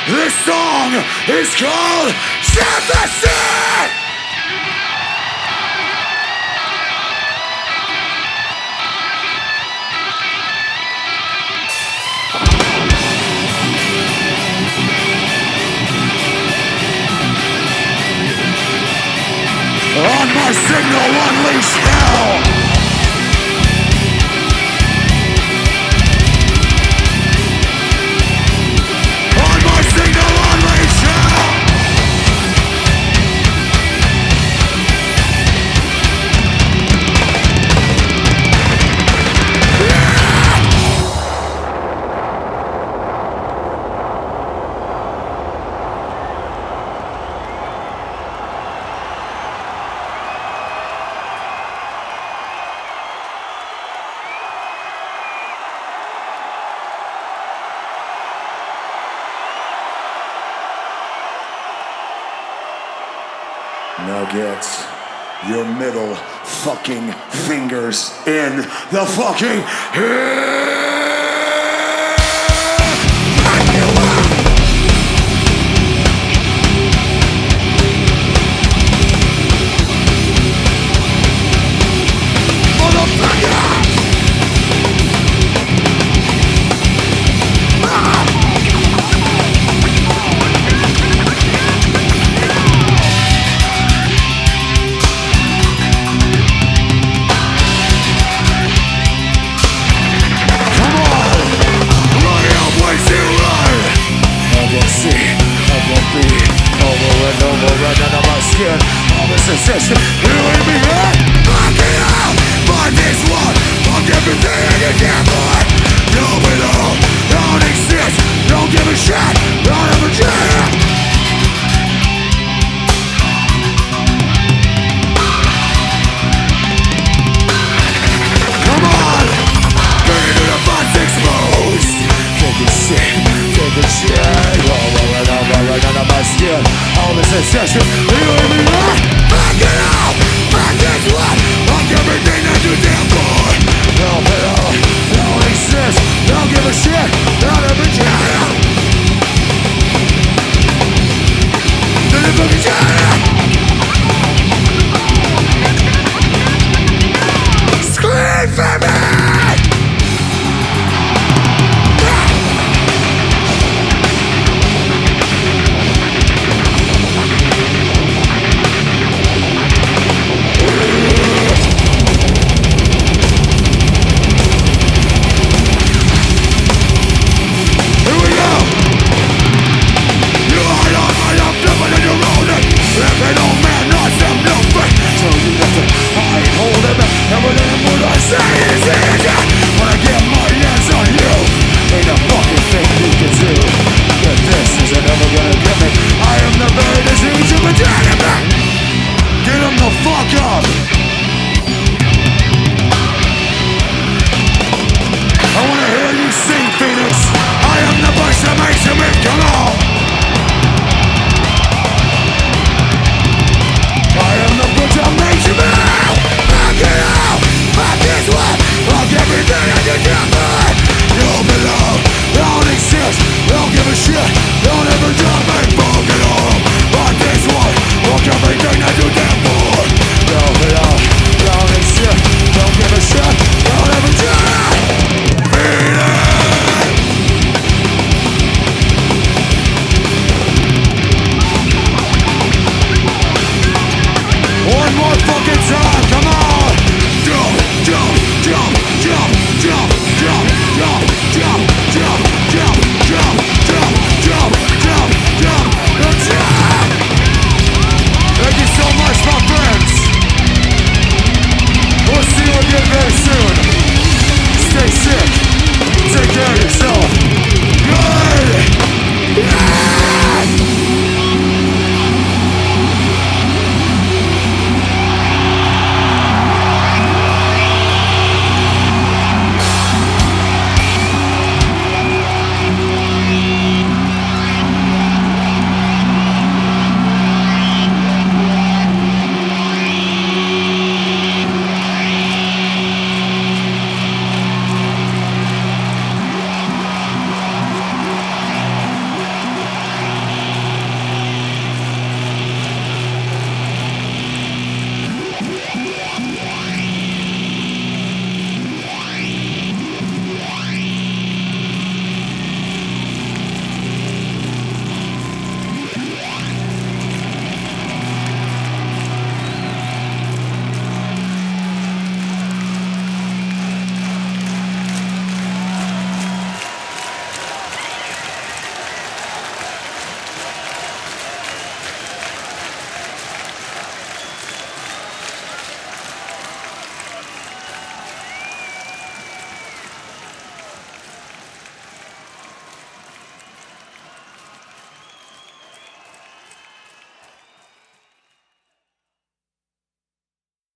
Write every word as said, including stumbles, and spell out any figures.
This song is called Sympathy! On my signal, unleash hell! Now get your middle fucking fingers in the fucking head. All the sensation, you leave me out. Fuck it out, but this one, fuck everything you can't find. You belong, don't exist, don't give a shit, don't ever jam. Come on, bring it to the fun's exposed. Take a shit, take a shit, over and over and under my skin. All the sensation, you